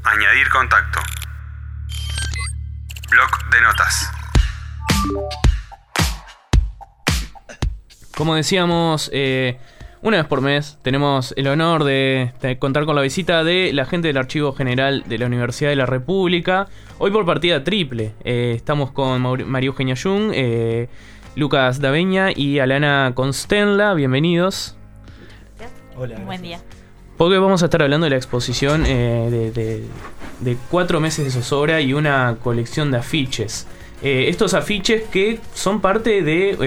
Añadir contacto. Bloc de notas. Como decíamos, una vez por mes tenemos el honor de contar con la visita de la gente del Archivo General de la Universidad de la República. Hoy por partida triple. Estamos con María Eugenia Jung, Lucas Daveña y Alana Constenla. Bienvenidos. Hola. Buen día. Porque vamos a estar hablando de la exposición de 4 meses de zozobra y una colección de afiches. Estos afiches que son parte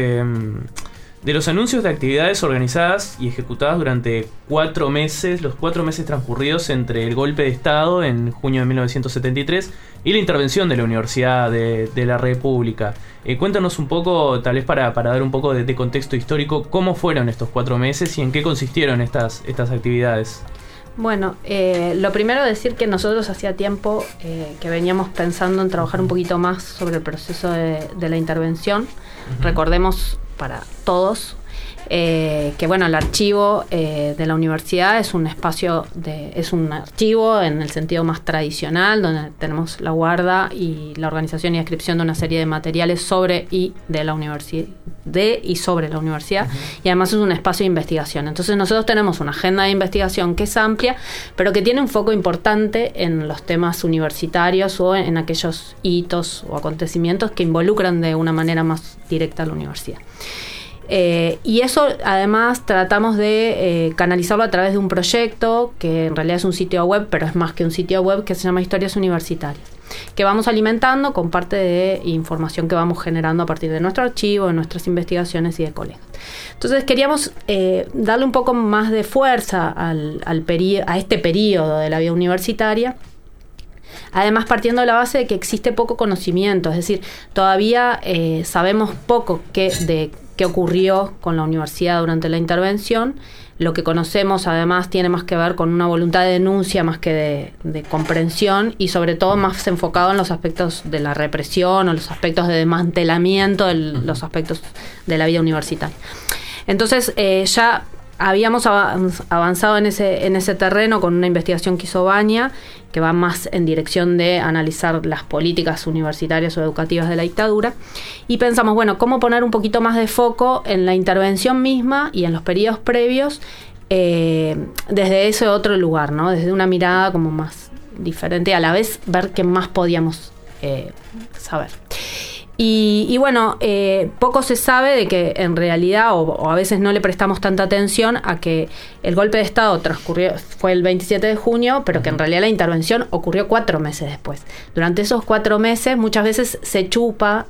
de los anuncios de actividades organizadas y ejecutadas durante 4 meses, los 4 meses transcurridos entre el golpe de Estado en junio de 1973 y la intervención de la Universidad de la República. Cuéntanos un poco, tal vez para dar un poco de contexto histórico, cómo fueron estos 4 meses y en qué consistieron estas actividades. Bueno, lo primero decir que nosotros hacía tiempo que veníamos pensando en trabajar un poquito más sobre el proceso de la intervención. Uh-huh. Recordemos para todos que bueno, el archivo de la universidad es un espacio es un archivo en el sentido más tradicional, donde tenemos la guarda y la organización y descripción de una serie de materiales sobre y de la universidad, y sobre la universidad. Uh-huh. Y además es un espacio de investigación. Entonces nosotros tenemos una agenda de investigación que es amplia, pero que tiene un foco importante en los temas universitarios o en aquellos hitos o acontecimientos que involucran de una manera más directa a la universidad. Y eso además tratamos de canalizarlo a través de un proyecto que en realidad es un sitio web, pero es más que un sitio web, que se llama Historias Universitarias, que vamos alimentando con parte de información que vamos generando a partir de nuestro archivo, de nuestras investigaciones y de colegas. Entonces queríamos darle un poco más de fuerza a este periodo de la vida universitaria. Además, partiendo de la base de que existe poco conocimiento, es decir, todavía sabemos poco de qué ocurrió con la universidad durante la intervención. Lo que conocemos, además, tiene más que ver con una voluntad de denuncia más que de comprensión, y sobre todo más enfocado en los aspectos de la represión o los aspectos de desmantelamiento de los aspectos de la vida universitaria. Entonces, ya habíamos avanzado en ese terreno con una investigación que hizo Baña, que va más en dirección de analizar las políticas universitarias o educativas de la dictadura, y pensamos, bueno, cómo poner un poquito más de foco en la intervención misma y en los periodos previos, desde ese otro lugar, ¿no? Desde una mirada como más diferente, a la vez ver qué más podíamos saber. Y bueno, poco se sabe de que en realidad, o a veces no le prestamos tanta atención a que el golpe de Estado fue el 27 de junio, pero que en realidad la intervención ocurrió 4 meses después. Durante esos 4 meses muchas veces se chupa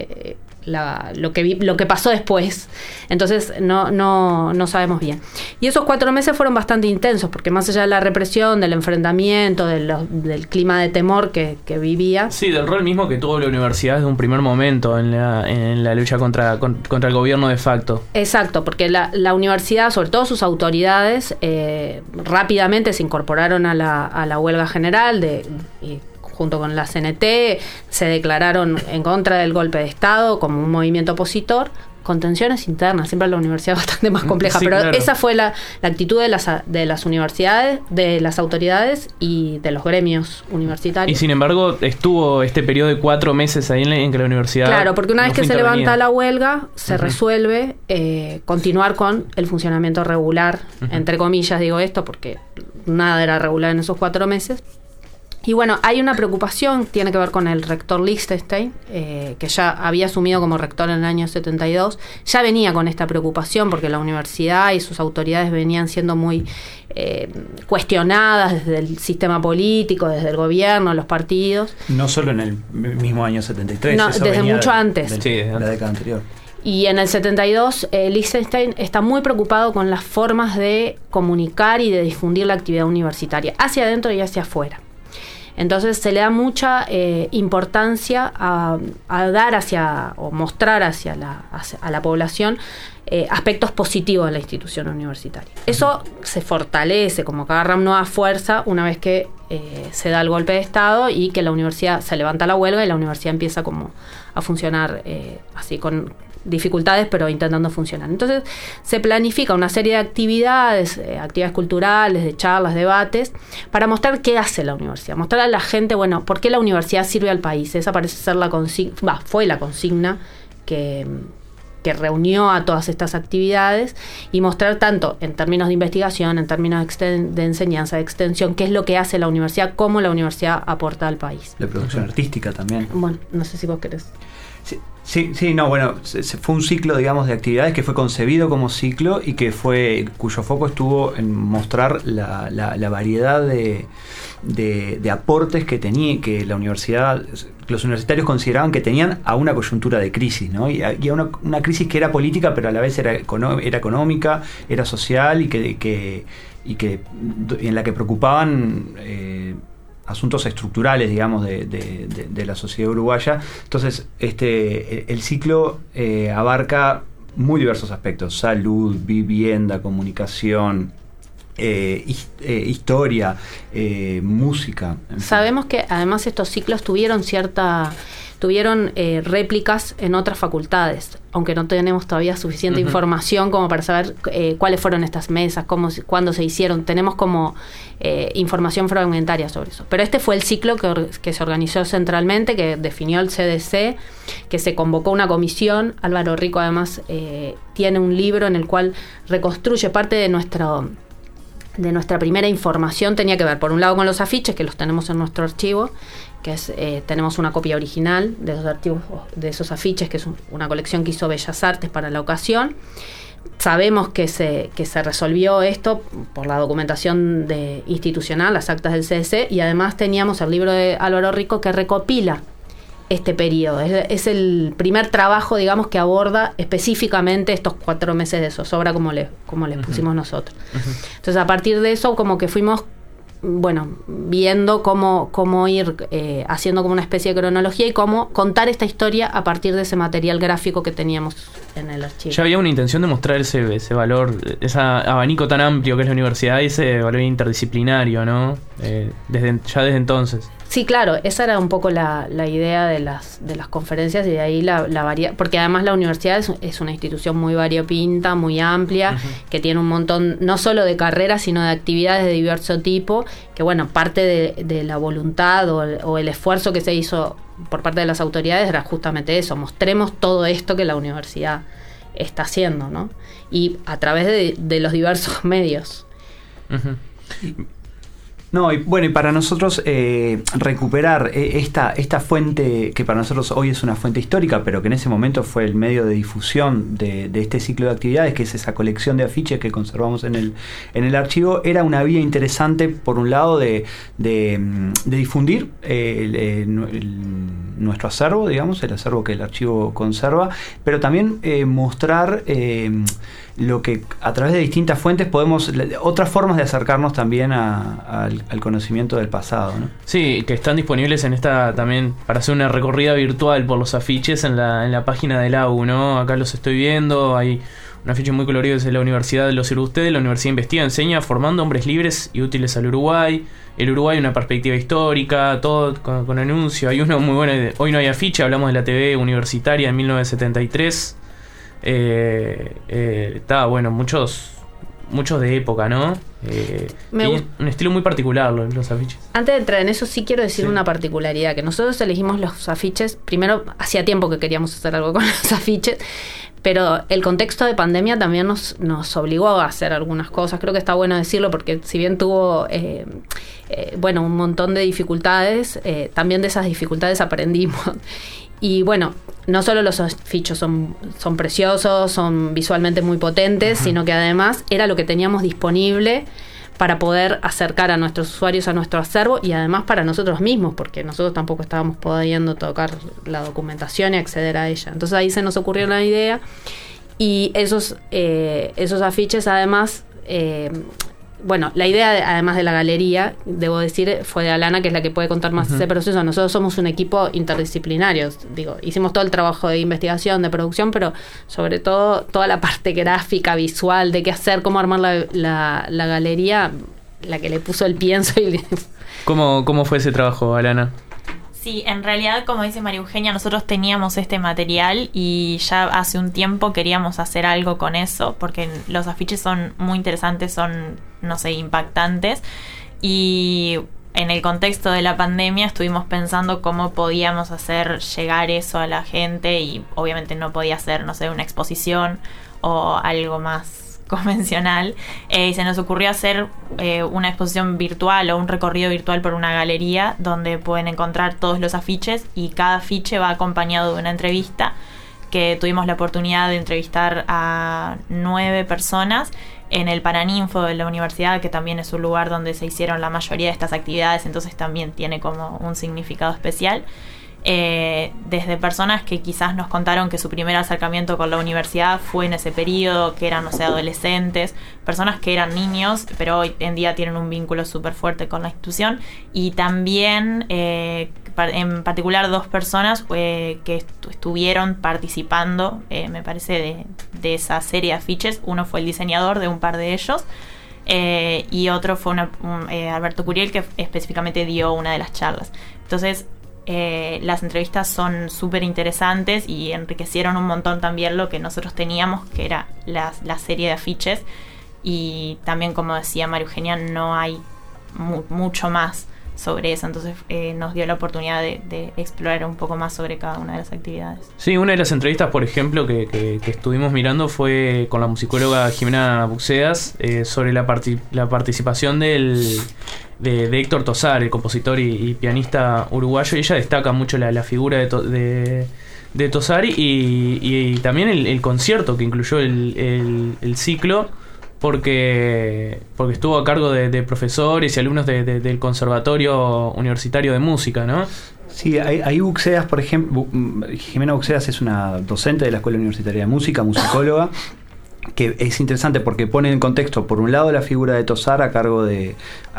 lo que pasó después. Entonces no sabemos bien. Y esos 4 meses fueron bastante intensos, porque más allá de la represión, del enfrentamiento, del clima de temor que vivía. Sí, del rol mismo que tuvo la universidad desde un primer momento en la lucha contra el gobierno de facto. Exacto, porque la universidad, sobre todo sus autoridades, rápidamente se incorporaron a la huelga general junto con la CNT, se declararon en contra del golpe de Estado como un movimiento opositor, con tensiones internas. Siempre la universidad es bastante más compleja, sí, pero claro. Esa fue la actitud de las universidades, de las autoridades y de los gremios universitarios. Y sin embargo, estuvo este periodo de 4 meses ahí en que la universidad... Claro, porque una vez que se levanta la huelga, se resuelve continuar con el funcionamiento regular, entre comillas digo esto, porque nada era regular en esos 4 meses. Y bueno, hay una preocupación, tiene que ver con el rector Lichtenstein, que ya había asumido como rector en el año 72, ya venía con esta preocupación porque la universidad y sus autoridades venían siendo muy cuestionadas desde el sistema político, desde el gobierno, los partidos. No solo en el mismo año 73, no, desde mucho antes. La década anterior. Y en el 72, Lichtenstein está muy preocupado con las formas de comunicar y de difundir la actividad universitaria, hacia adentro y hacia afuera. Entonces se le da mucha importancia a dar o mostrar a la población aspectos positivos de la institución universitaria. Eso se fortalece, como que agarra nueva fuerza una vez que se da el golpe de Estado y que la universidad se levanta la huelga y la universidad empieza como a funcionar así con dificultades, pero intentando funcionar. Entonces se planifica una serie de actividades, actividades culturales, de charlas, debates, para mostrar qué hace la universidad, mostrar a la gente, bueno, por qué la universidad sirve al país. Esa parece ser fue la consigna que reunió a todas estas actividades, y mostrar tanto en términos de investigación, en términos de enseñanza, de extensión, qué es lo que hace la universidad, cómo la universidad aporta al país. De producción artística también. Bueno, no sé si vos querés. Sí, no, bueno, fue un ciclo, digamos, de actividades que fue concebido como ciclo y cuyo foco estuvo en mostrar la variedad de aportes que la universidad, los universitarios consideraban que tenían a una coyuntura de crisis, ¿no? Y a una crisis que era política, pero a la vez era económica, era social y que en la que preocupaban asuntos estructurales, digamos, de la sociedad uruguaya. Entonces, el ciclo abarca muy diversos aspectos: salud, vivienda, comunicación, historia, música. Sabemos que además estos ciclos tuvieron réplicas en otras facultades, aunque no tenemos todavía suficiente información como para saber cuáles fueron estas mesas, cuándo se hicieron. Tenemos como información fragmentaria sobre eso. Pero este fue el ciclo que se organizó centralmente, que definió el CDC, que se convocó una comisión. Álvaro Rico además tiene un libro en el cual reconstruye parte de nuestra primera información. Tenía que ver, por un lado, con los afiches, que los tenemos en nuestro archivo, que es tenemos una copia original de esos archivos, de esos afiches, que es una colección que hizo Bellas Artes para la ocasión. Sabemos que se resolvió esto por la documentación institucional, las actas del CDC, y además teníamos el libro de Álvaro Rico que recopila este periodo. Es el primer trabajo, digamos, que aborda específicamente estos 4 meses de zozobra, como les pusimos nosotros. Entonces, a partir de eso, como que fuimos, bueno, viendo cómo ir haciendo como una especie de cronología y cómo contar esta historia a partir de ese material gráfico que teníamos en el archivo. Ya había una intención de mostrar ese valor, ese abanico tan amplio que es la universidad, y ese valor interdisciplinario, ¿no? Desde entonces. Sí, claro, esa era un poco la idea de las conferencias, y de ahí la variedad, porque además la universidad es una institución muy variopinta, muy amplia, que tiene un montón, no solo de carreras, sino de actividades de diverso tipo, que bueno, parte de la voluntad o el esfuerzo que se hizo por parte de las autoridades era justamente eso: mostremos todo esto que la universidad está haciendo, ¿no? Y a través de los diversos medios. No, y bueno, y para nosotros recuperar esta fuente, que para nosotros hoy es una fuente histórica, pero que en ese momento fue el medio de difusión de este ciclo de actividades, que es esa colección de afiches que conservamos en el archivo, era una vía interesante, por un lado, de difundir nuestro acervo, digamos, el acervo que el archivo conserva, pero también mostrar lo que a través de distintas fuentes otras formas de acercarnos también al conocimiento del pasado, ¿no? Sí, que están disponibles en esta también para hacer una recorrida virtual por los afiches en la página del AU, ¿no? Acá los estoy viendo, hay un afiche muy colorido desde la Universidad de los Ustedes. La universidad investiga, enseña, formando hombres libres y útiles al Uruguay. El Uruguay, una perspectiva histórica, todo con anuncio. Hay uno muy bueno, hoy no hay afiche, hablamos de la TV universitaria en 1973. Está bueno, muchos de época, ¿no? Un estilo muy particular los afiches. Antes de entrar en eso, sí quiero decir una particularidad, que nosotros elegimos los afiches. Primero, hacía tiempo que queríamos hacer algo con los afiches, pero el contexto de pandemia también nos obligó a hacer algunas cosas. Creo que está bueno decirlo, porque si bien tuvo un montón de dificultades, también de esas dificultades aprendimos. Y bueno, no solo los afiches son preciosos, son visualmente muy potentes, sino que además era lo que teníamos disponible para poder acercar a nuestros usuarios a nuestro acervo, y además para nosotros mismos, porque nosotros tampoco estábamos pudiendo tocar la documentación y acceder a ella. Entonces ahí se nos ocurrió la idea, y esos afiches además... la idea, además de la galería, debo decir, fue de Alana, que es la que puede contar más ese proceso. Nosotros somos un equipo interdisciplinario. Hicimos todo el trabajo de investigación, de producción, pero sobre todo toda la parte gráfica, visual, de qué hacer, cómo armar la galería, la que le puso el pienso. ¿Cómo fue ese trabajo, Alana? Sí, en realidad, como dice María Eugenia, nosotros teníamos este material y ya hace un tiempo queríamos hacer algo con eso, porque los afiches son muy interesantes, son, no sé, impactantes. Y en el contexto de la pandemia estuvimos pensando cómo podíamos hacer llegar eso a la gente, y obviamente no podía ser, no sé, una exposición o algo más convencional, y se nos ocurrió hacer una exposición virtual o un recorrido virtual por una galería donde pueden encontrar todos los afiches, y cada afiche va acompañado de una entrevista, que tuvimos la oportunidad de entrevistar a 9 personas en el Paraninfo de la universidad, que también es un lugar donde se hicieron la mayoría de estas actividades, entonces también tiene como un significado especial. Desde personas que quizás nos contaron que su primer acercamiento con la universidad fue en ese periodo, que eran, no sé, adolescentes, personas que eran niños, pero hoy en día tienen un vínculo súper fuerte con la institución, y también en particular 2 personas que estuvieron participando, me parece, de esa serie de afiches. Uno fue el diseñador de un par de ellos, y otro fue Alberto Curiel, que específicamente dio una de las charlas. Entonces, las entrevistas son súper interesantes y enriquecieron un montón también lo que nosotros teníamos, que era la serie de afiches. Y también, como decía María Eugenia, no hay mucho más sobre eso, entonces nos dio la oportunidad de explorar un poco más sobre cada una de las actividades. Sí, una de las entrevistas, por ejemplo, que estuvimos mirando fue con la musicóloga Jimena Buxedas, sobre la participación de Héctor Tosar, el compositor y pianista uruguayo, y ella destaca mucho la figura de Tosar y también el concierto que incluyó el ciclo, porque estuvo a cargo de profesores y alumnos del Conservatorio Universitario de Música, ¿no? Sí, hay Buxedas, por ejemplo. Jimena Buxedas es una docente de la Escuela Universitaria de Música, musicóloga, que es interesante porque pone en contexto, por un lado, la figura de Tosar a cargo de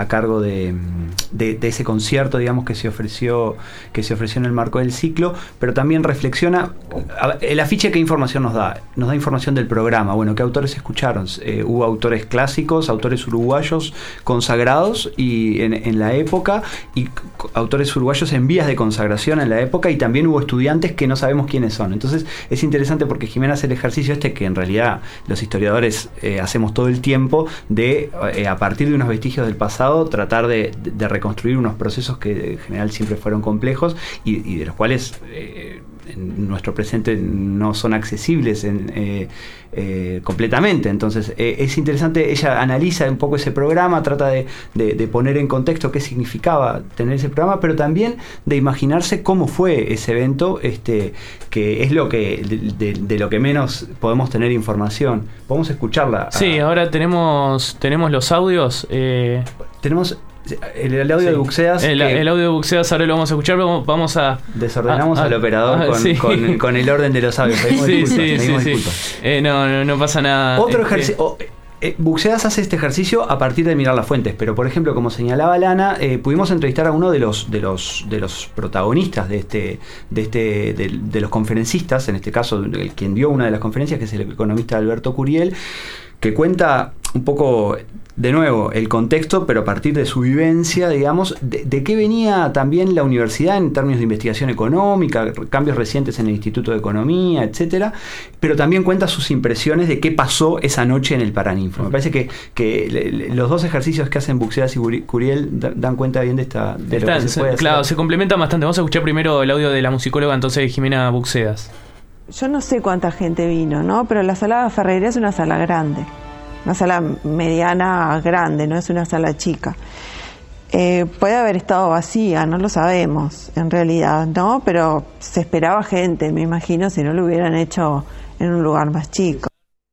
ese concierto, digamos, que se ofreció en el marco del ciclo, pero también reflexiona el afiche. ¿Qué información nos da? Nos da información del programa. Bueno, ¿qué autores escucharon? Hubo autores clásicos, autores uruguayos consagrados y en la época, y autores uruguayos en vías de consagración en la época, y también hubo estudiantes que no sabemos quiénes son. Entonces es interesante porque Jimena hace el ejercicio que en realidad los historiadores hacemos todo el tiempo, de a partir de unos vestigios del pasado tratar de reconstruir unos procesos que en general siempre fueron complejos y de los cuales en nuestro presente no son accesibles completamente. Entonces es interesante, ella analiza un poco ese programa, trata de poner en contexto qué significaba tener ese programa, pero también de imaginarse cómo fue ese evento, que es lo que de lo que menos podemos tener información. Podemos escucharla. Sí, ahora tenemos los audios. Tenemos el audio de Buxedas. El audio de Buxedas ahora lo vamos a escuchar. Vamos a... Desordenamos al operador con el orden de los audios. Sí. No pasa nada. Otro ejercicio... Buxedas hace este ejercicio a partir de mirar las fuentes, pero por ejemplo, como señalaba Lana, pudimos entrevistar a uno de los protagonistas de los conferencistas, en este caso quien dio una de las conferencias, que es el economista Alberto Curiel, que cuenta un poco, de nuevo, el contexto, pero a partir de su vivencia, digamos, de qué venía también la universidad en términos de investigación económica, cambios recientes en el Instituto de Economía, etcétera, pero también cuenta sus impresiones de qué pasó esa noche en el Paraninfo. Me parece que los dos ejercicios que hacen Buxedas y Curiel dan cuenta bien de lo que se puede hacer. Claro, se complementan bastante. Vamos a escuchar primero el audio de la musicóloga, entonces, Jimena Buxedas. Yo no sé cuánta gente vino, ¿no? Pero la sala Ferreira es una sala grande, una sala mediana grande, no es una sala chica. Puede haber estado vacía, no lo sabemos en realidad, ¿no? Pero se esperaba gente, me imagino, si no lo hubieran hecho en un lugar más chico.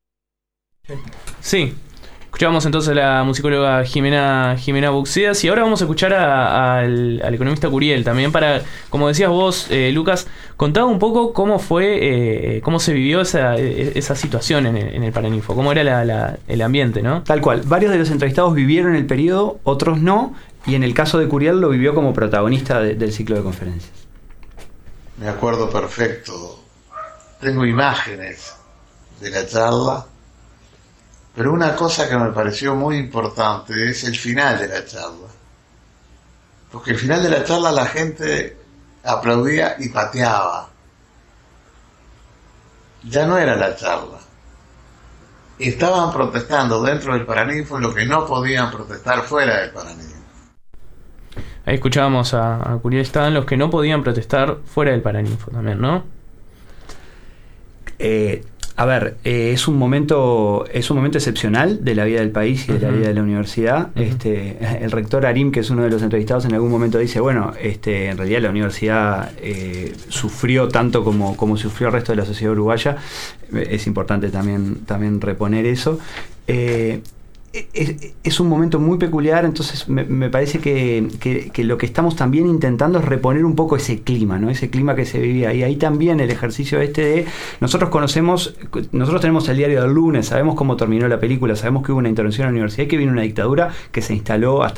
Sí. Escuchábamos entonces a la musicóloga Jimena Buxedas, y ahora vamos a escuchar al economista Curiel también, para, como decías vos, Lucas, contaba un poco cómo fue, cómo se vivió esa situación en el Paraninfo, cómo era el ambiente, ¿no? Tal cual. Varios de los entrevistados vivieron el periodo, otros no, y en el caso de Curiel lo vivió como protagonista del ciclo de conferencias. Me acuerdo perfecto. Tengo imágenes de la charla. Pero una cosa que me pareció muy importante es el final de la charla. Porque al final de la charla la gente aplaudía y pateaba. Ya no era la charla. Estaban protestando dentro del Paraninfo lo que no podían protestar fuera del Paraninfo. Ahí escuchábamos a Curiel, estaban los que no podían protestar fuera del Paraninfo también, ¿no? A ver, es un momento excepcional de la vida del país y de la vida de la universidad. El rector Arim, que es uno de los entrevistados, en algún momento dice, bueno, en realidad la universidad sufrió tanto como sufrió el resto de la sociedad uruguaya. Es importante también reponer eso. Es un momento muy peculiar, entonces me parece que lo que estamos también intentando es reponer un poco ese clima, ¿no? Ese clima que se vivía. Y ahí también el ejercicio de... Nosotros tenemos el diario del lunes, sabemos cómo terminó la película, sabemos que hubo una intervención en la universidad y que vino una dictadura que se instaló hasta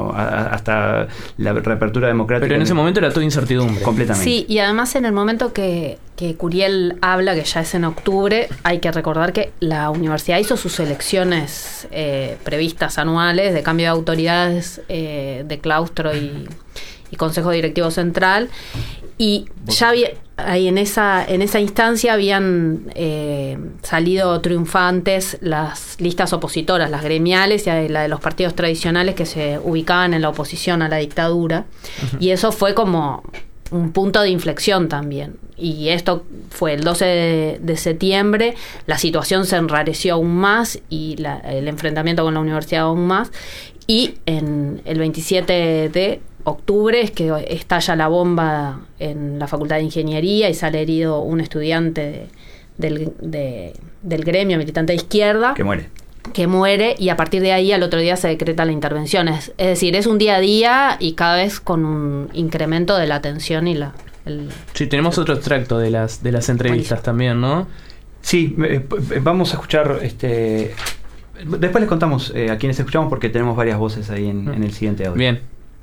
la reapertura democrática. Pero en ese momento era todo incertidumbre. Completamente. Sí, y además en el momento que Curiel habla, que ya es en octubre, hay que recordar que la universidad hizo sus elecciones previstas anuales de cambio de autoridades de claustro y consejo directivo central, y ya había ahí en esa instancia habían salido triunfantes las listas opositoras, las gremiales y la de los partidos tradicionales que se ubicaban en la oposición a la dictadura. Y eso fue como un punto de inflexión también. Y esto fue el 12 de septiembre, la situación se enrareció aún más y el enfrentamiento con la universidad aún más. Y en el 27 de octubre es que estalla la bomba en la Facultad de Ingeniería y sale herido un estudiante del gremio militante de izquierda. Que muere, y a partir de ahí al otro día se decreta la intervención. Es decir, es un día a día y cada vez con un incremento de la tensión y Sí, tenemos otro extracto de las entrevistas también, ¿no? Sí, vamos a escuchar después les contamos a quienes escuchamos porque tenemos varias voces ahí en el siguiente audio. Bien.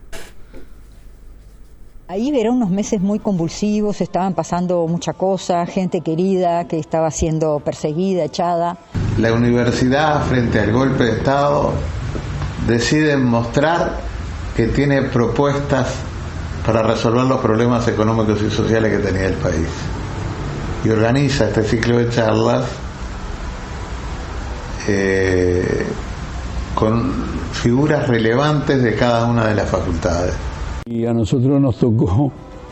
Ahí eran unos meses muy convulsivos, estaban pasando mucha cosa, gente querida que estaba siendo perseguida, echada. La universidad, frente al golpe de Estado, decide mostrar que tiene propuestas para resolver los problemas económicos y sociales que tenía el país. Y organiza este ciclo de charlas con figuras relevantes de cada una de las facultades. Y a nosotros nos tocó,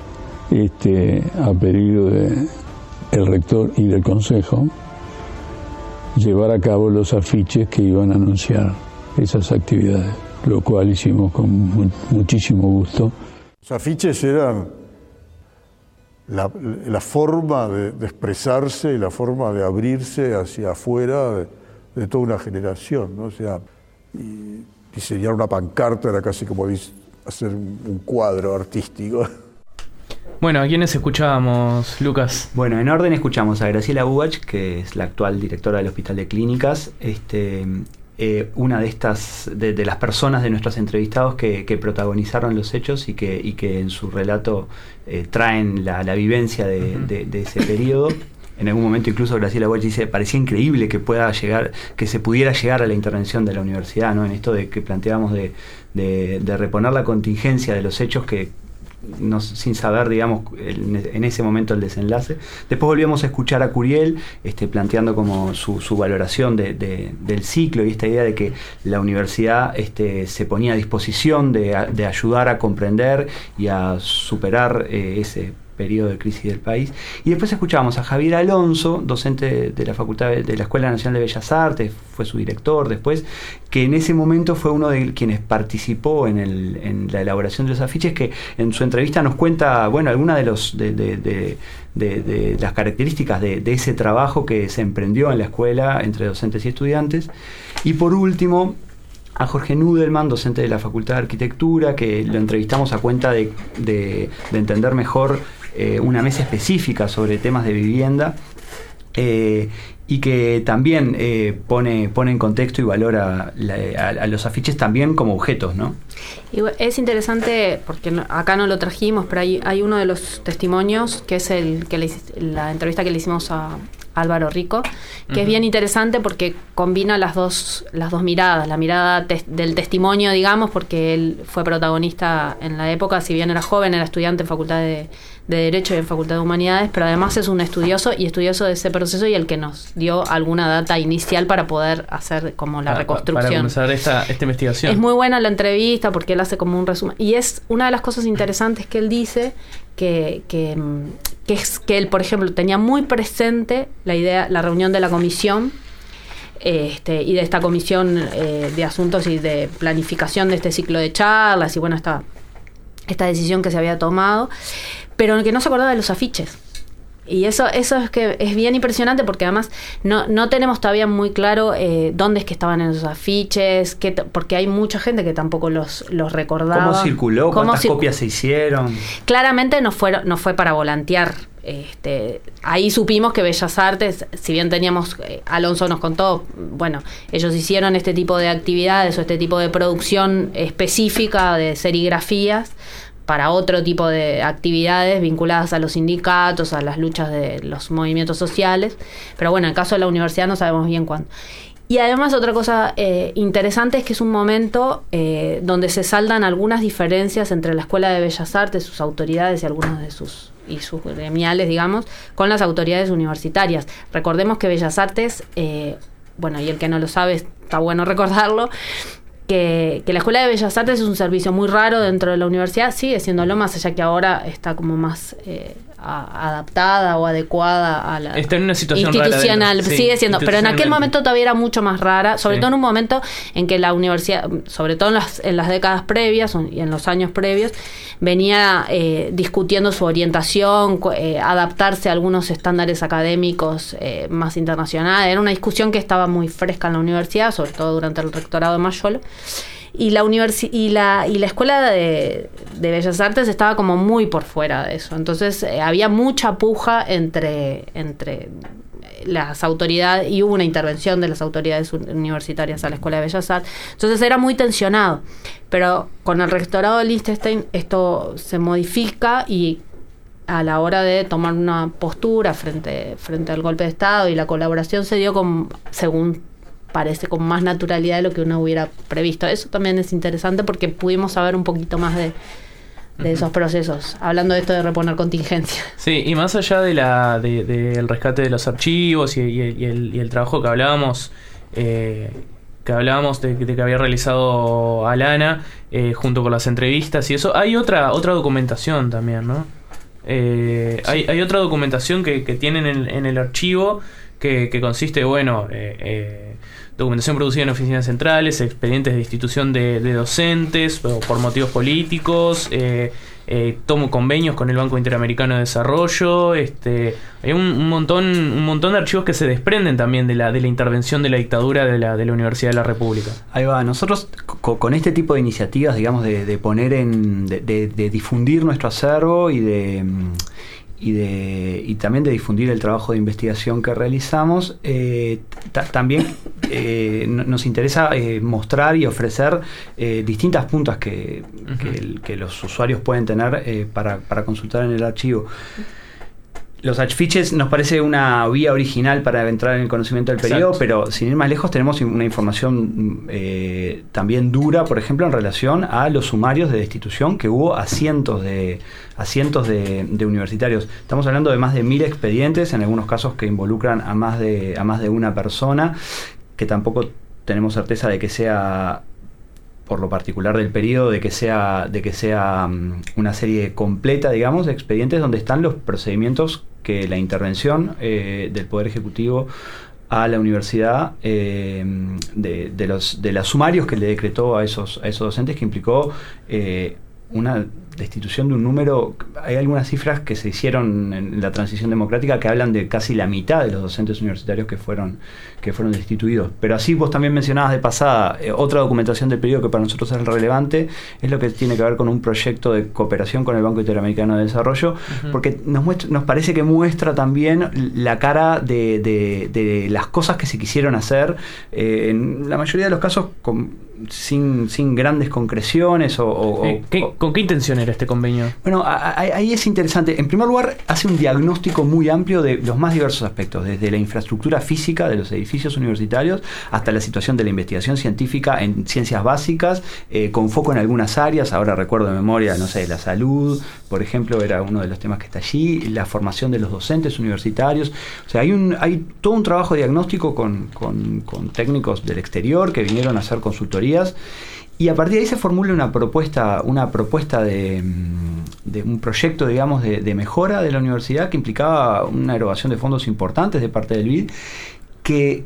a pedido del rector y del consejo, llevar a cabo los afiches que iban a anunciar esas actividades, lo cual hicimos con muchísimo gusto. Los afiches eran la forma de expresarse y la forma de abrirse hacia afuera de toda una generación, ¿no? O sea, y diseñar una pancarta era casi como hacer un cuadro artístico. Bueno, ¿a quiénes escuchábamos, Lucas? Bueno, en orden escuchamos a Graciela Bugach, que es la actual directora del Hospital de Clínicas, una de las personas de nuestros entrevistados que protagonizaron los hechos y que en su relato traen la vivencia de ese periodo. En algún momento incluso Graciela Bugach dice, parecía increíble que se pudiera llegar a la intervención de la universidad, ¿no? En esto de que planteábamos de reponer la contingencia de los hechos que sin saber, digamos, en ese momento el desenlace. Después volvíamos a escuchar a Curiel planteando como su valoración del ciclo y esta idea de que la universidad se ponía a disposición de ayudar a comprender y a superar ese periodo de crisis del país. Y después escuchábamos a Javier Alonso, docente de la Facultad de la Escuela Nacional de Bellas Artes, fue su director después, que en ese momento fue uno de quienes participó en la elaboración de los afiches, que en su entrevista nos cuenta, bueno, algunas de las características de ese trabajo que se emprendió en la escuela entre docentes y estudiantes. Y por último, a Jorge Nudelman, docente de la Facultad de Arquitectura, que lo entrevistamos a cuenta de entender mejor una mesa específica sobre temas de vivienda, y que también pone en contexto y valora a los afiches también como objetos, ¿no? Y es interesante porque acá no lo trajimos, pero hay uno de los testimonios que es la entrevista que le hicimos a Álvaro Rico, que es bien interesante porque combina las dos miradas, la mirada del testimonio, digamos, porque él fue protagonista en la época, si bien era joven, era estudiante en Facultad de Derecho y en Facultad de Humanidades, pero además es un estudioso de ese proceso y el que nos dio alguna data inicial para poder hacer como la reconstrucción. Para comenzar esta investigación. Es muy buena la entrevista porque él hace como un resumen. Y es una de las cosas interesantes que él dice que es que él, por ejemplo, tenía muy presente la reunión de la comisión y de esta comisión de asuntos y de planificación de este ciclo de charlas y bueno, esta decisión que se había tomado, pero que no se acordaba de los afiches. Y eso es que es bien impresionante porque además no tenemos todavía muy claro dónde es que estaban esos afiches, porque hay mucha gente que tampoco los recordaba. ¿Cómo circuló? ¿Cuántas copias se hicieron? Claramente no fue para volantear. Ahí supimos que Bellas Artes, si bien teníamos, Alonso nos contó, bueno, ellos hicieron este tipo de actividades o este tipo de producción específica de serigrafías para otro tipo de actividades vinculadas a los sindicatos, a las luchas de los movimientos sociales, pero bueno, en el caso de la universidad no sabemos bien cuándo. Y además otra cosa interesante es que es un momento donde se saldan algunas diferencias entre la Escuela de Bellas Artes, sus autoridades y algunos de sus gremiales, digamos, con las autoridades universitarias. Recordemos que Bellas Artes, bueno, y el que no lo sabe, está bueno recordarlo, que la Escuela de Bellas Artes es un servicio muy raro dentro de la universidad, sigue siéndolo, más allá que ahora está como más adaptada o adecuada a la está en una situación institucional, rara, sí, sigue siendo, pero en aquel momento todavía era mucho más rara, sobre todo en un momento en que la universidad, sobre todo en las décadas previas y en los años previos, venía discutiendo su orientación, adaptarse a algunos estándares académicos más internacionales. Era una discusión que estaba muy fresca en la universidad, sobre todo durante el rectorado de Mayolo. Y la Escuela de Bellas Artes estaba como muy por fuera de eso. Entonces había mucha puja entre las autoridades y hubo una intervención de las autoridades universitarias a la Escuela de Bellas Artes. Entonces era muy tensionado. Pero con el rectorado de Liechtenstein esto se modifica y a la hora de tomar una postura frente al golpe de Estado y la colaboración se dio según parece con más naturalidad de lo que uno hubiera previsto. Eso también es interesante porque pudimos saber un poquito más de esos procesos, hablando de esto de reponer contingencia. Sí, y más allá del rescate de los archivos y el trabajo que hablábamos de que había realizado Alana junto con las entrevistas y eso, hay otra documentación también, ¿no? Hay otra documentación que tienen en el archivo que consiste, bueno, documentación producida en oficinas centrales, expedientes de institución de docentes por motivos políticos, tomo convenios con el Banco Interamericano de Desarrollo, hay un montón de archivos que se desprenden también de la intervención de la dictadura de la Universidad de la República. Ahí va, nosotros con este tipo de iniciativas, digamos, de poner de difundir nuestro acervo y también de difundir el trabajo de investigación que realizamos, también nos interesa mostrar y ofrecer distintas puntas que los usuarios pueden tener para consultar en el archivo. Los afiches nos parece una vía original para entrar en el conocimiento del periodo, pero sin ir más lejos tenemos una información también dura, por ejemplo, en relación a los sumarios de destitución que hubo a cientos de universitarios. Estamos hablando de más de 1000 expedientes, en algunos casos que involucran a más de una persona, que tampoco tenemos certeza de que sea, por lo particular del periodo, de que sea una serie completa, digamos, de expedientes donde están los procedimientos que la intervención del Poder Ejecutivo a la universidad de los sumarios que le decretó a esos docentes, que implicó una destitución de un número. Hay algunas cifras que se hicieron en la transición democrática que hablan de casi la mitad de los docentes universitarios que fueron destituidos. Pero así vos también mencionabas de pasada otra documentación del periodo que para nosotros es relevante, es lo que tiene que ver con un proyecto de cooperación con el Banco Interamericano de Desarrollo, porque nos parece que muestra también la cara de las cosas que se quisieron hacer, en la mayoría de los casos con sin grandes concreciones ¿Con qué intención era este convenio? Bueno, ahí es interesante. En primer lugar, hace un diagnóstico muy amplio de los más diversos aspectos, desde la infraestructura física de los edificios universitarios hasta la situación de la investigación científica en ciencias básicas, con foco en algunas áreas. Ahora recuerdo de memoria, no sé, la salud, por ejemplo, era uno de los temas que está allí, la formación de los docentes universitarios. O sea, hay todo un trabajo diagnóstico con técnicos del exterior que vinieron a hacer consultorías, y a partir de ahí se formula una propuesta de un proyecto, digamos, de mejora de la universidad, que implicaba una erogación de fondos importantes de parte del BID, que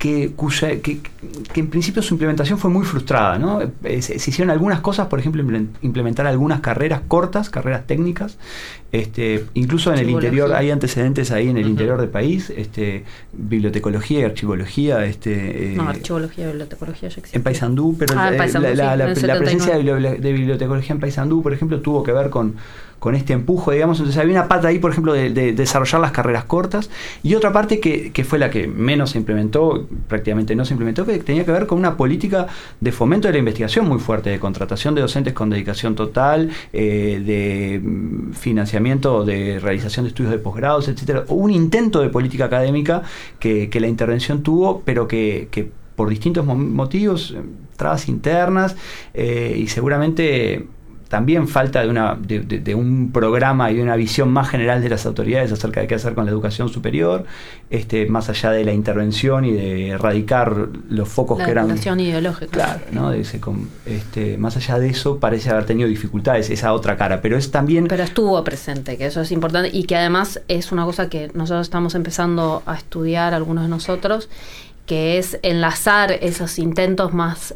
en principio su implementación fue muy frustrada, ¿no? Se hicieron algunas cosas, por ejemplo, implementar algunas carreras cortas, carreras técnicas, incluso en el interior, hay antecedentes ahí en el interior del país, bibliotecología y archivología. No, archivología y bibliotecología ya existe. En Paysandú, pero la presencia de bibliotecología en Paysandú, por ejemplo, tuvo que ver con este empujo, digamos. Entonces había una pata ahí, por ejemplo, de desarrollar las carreras cortas, y otra parte que fue la que menos se implementó, prácticamente no se implementó, que tenía que ver con una política de fomento de la investigación muy fuerte, de contratación de docentes con dedicación total, de financiamiento, de realización de estudios de posgrados, etcétera. Un intento de política académica que la intervención tuvo, pero que por distintos motivos, trabas internas, y seguramente también falta de un programa y de una visión más general de las autoridades acerca de qué hacer con la educación superior, más allá de la intervención y de erradicar los focos que eran... La educación ideológica. Claro, ¿no? Más allá de eso parece haber tenido dificultades, esa otra cara, pero es también... Pero estuvo presente, que eso es importante, y que además es una cosa que nosotros estamos empezando a estudiar, algunos de nosotros, que es enlazar esos intentos más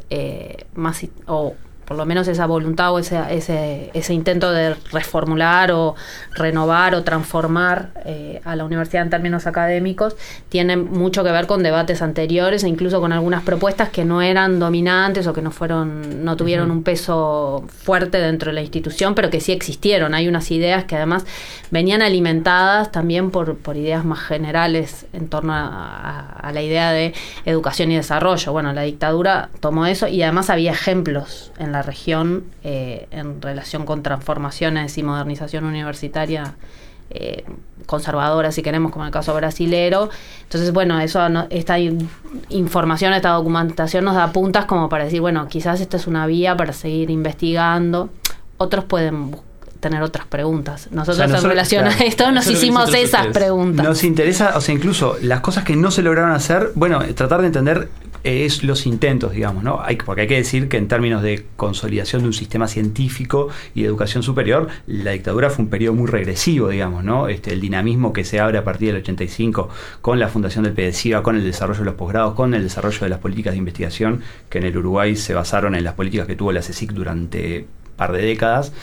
por lo menos esa voluntad o ese intento de reformular o renovar o transformar a la universidad en términos académicos, tiene mucho que ver con debates anteriores e incluso con algunas propuestas que no eran dominantes o que no tuvieron un peso fuerte dentro de la institución, pero que sí existieron. Hay unas ideas que además venían alimentadas también por ideas más generales en torno a la idea de educación y desarrollo. Bueno, la dictadura tomó eso, y además había ejemplos en la región en relación con transformaciones y modernización universitaria conservadora, si queremos, como en el caso brasilero. Entonces, bueno, esta información, esta documentación nos da puntas como para decir, bueno, quizás esta es una vía para seguir investigando. Otros pueden tener otras preguntas. Nosotros en relación a esto nos hicimos esas preguntas. Nos interesa, o sea, incluso las cosas que no se lograron hacer, bueno, tratar de entender es los intentos, digamos, ¿no? Porque hay que decir que en términos de consolidación de un sistema científico y de educación superior, la dictadura fue un periodo muy regresivo, digamos, ¿no? El dinamismo que se abre a partir del 85 con la fundación del PDCIVA, con el desarrollo de los posgrados, con el desarrollo de las políticas de investigación, que en el Uruguay se basaron en las políticas que tuvo la CSIC durante par de décadas,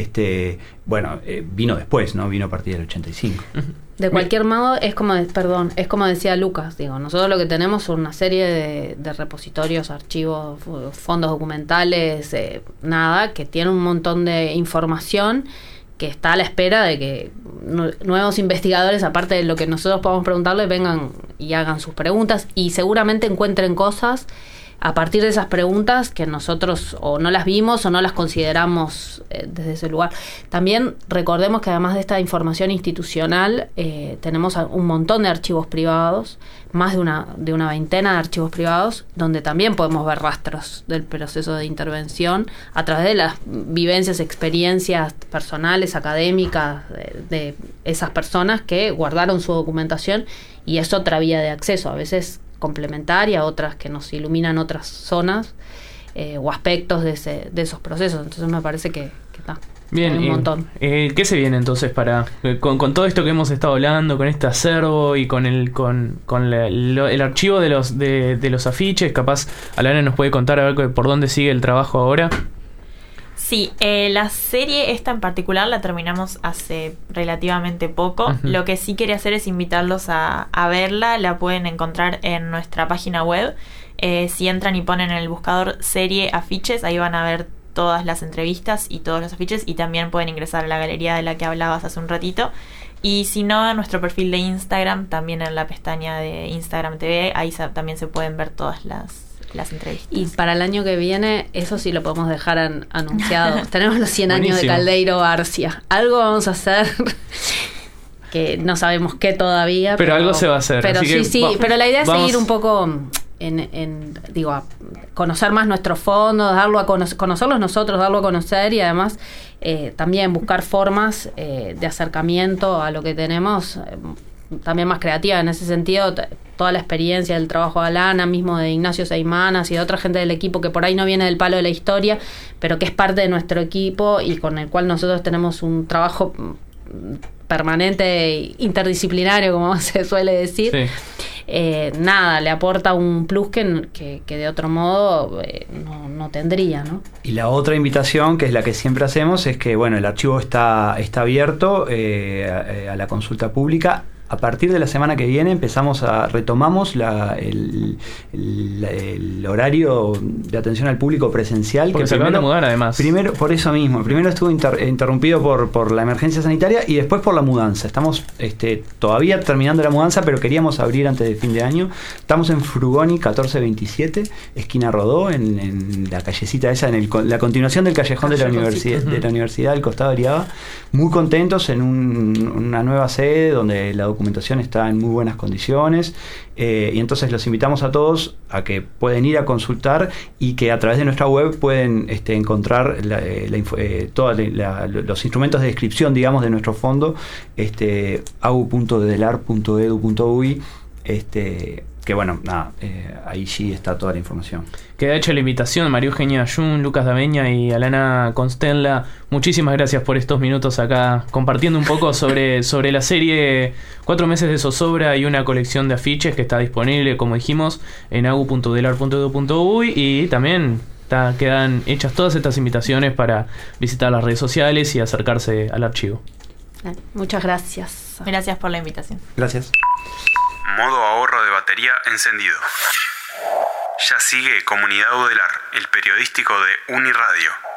vino después, ¿no? Vino a partir del 85. De cualquier modo, es como decía Lucas, nosotros lo que tenemos son una serie de repositorios, archivos, fondos documentales, que tienen un montón de información que está a la espera de que nuevos investigadores, aparte de lo que nosotros podamos preguntarles, vengan y hagan sus preguntas, y seguramente encuentren cosas a partir de esas preguntas que nosotros o no las vimos o no las consideramos desde ese lugar. También recordemos que además de esta información institucional, tenemos un montón de archivos privados, más de una veintena de archivos privados, donde también podemos ver rastros del proceso de intervención a través de las vivencias, experiencias personales, académicas de esas personas que guardaron su documentación, y es otra vía de acceso, a veces complementaria, otras que nos iluminan otras zonas o aspectos de esos procesos. Entonces me parece que está bien, un montón. ¿Qué se viene entonces con todo esto que hemos estado hablando, con este acervo y con el archivo de los afiches? Capaz Alana nos puede contar a ver por dónde sigue el trabajo ahora. Sí, la serie esta en particular la terminamos hace relativamente poco. Uh-huh. Lo que sí quería hacer es invitarlos a verla. La pueden encontrar en nuestra página web. Si entran y ponen en el buscador serie afiches, ahí van a ver todas las entrevistas y todos los afiches, y también pueden ingresar a la galería de la que hablabas hace un ratito. Y si no, en nuestro perfil de Instagram, también en la pestaña de Instagram TV, ahí también se pueden ver todas las las entrevistas. Y para el año que viene, eso sí lo podemos dejar anunciado. Tenemos los 100 años de Buenísimo. Caldeiro Garcia. Algo vamos a hacer que no sabemos qué todavía. Pero algo se va a hacer. Pero así que sí, pero la idea es vamos- seguir un poco a conocer más nuestros fondos, darlo a conocerlos nosotros, darlo a conocer y además también buscar formas de acercamiento a lo que tenemos, también más creativa en ese sentido. Toda la experiencia del trabajo de Alana, mismo de Ignacio Seimanas y de otra gente del equipo que por ahí no viene del palo de la historia, pero que es parte de nuestro equipo y con el cual nosotros tenemos un trabajo permanente, interdisciplinario, como se suele decir. Sí. Nada, le aporta un plus que de otro modo no tendría, ¿no? Y la otra invitación, que es la que siempre hacemos, es que bueno, el archivo está abierto a la consulta pública. A partir de la semana que viene retomamos el horario de atención al público presencial. Porque que se acaban de mudar, además. Primero, por eso mismo. Primero estuvo interrumpido por la emergencia sanitaria y después por la mudanza. Estamos todavía terminando la mudanza, pero queríamos abrir antes de fin de año. Estamos en Frugoni 1427, esquina Rodó, en la callecita esa, la continuación del callejón de la universidad al costado de Ariaba. Muy contentos en una nueva sede donde la documentación está en muy buenas condiciones, y entonces los invitamos a todos a que pueden ir a consultar y que a través de nuestra web pueden encontrar todos los instrumentos de descripción, digamos, de nuestro fondo, au.delar.edu.uy, que bueno, nada, ahí sí está toda la información. Queda hecha la invitación. María Eugenia Ayun, Lucas Daveña y Alana Constenla, muchísimas gracias por estos minutos acá compartiendo un poco sobre la serie 4 meses de zozobra y una colección de afiches que está disponible, como dijimos, en au.delar.edu.uy, y también quedan hechas todas estas invitaciones para visitar las redes sociales y acercarse al archivo. Muchas gracias. Gracias por la invitación. Gracias. Modo ahorro de batería encendido. Ya sigue Comunidad Udelar, el periodístico de Uniradio.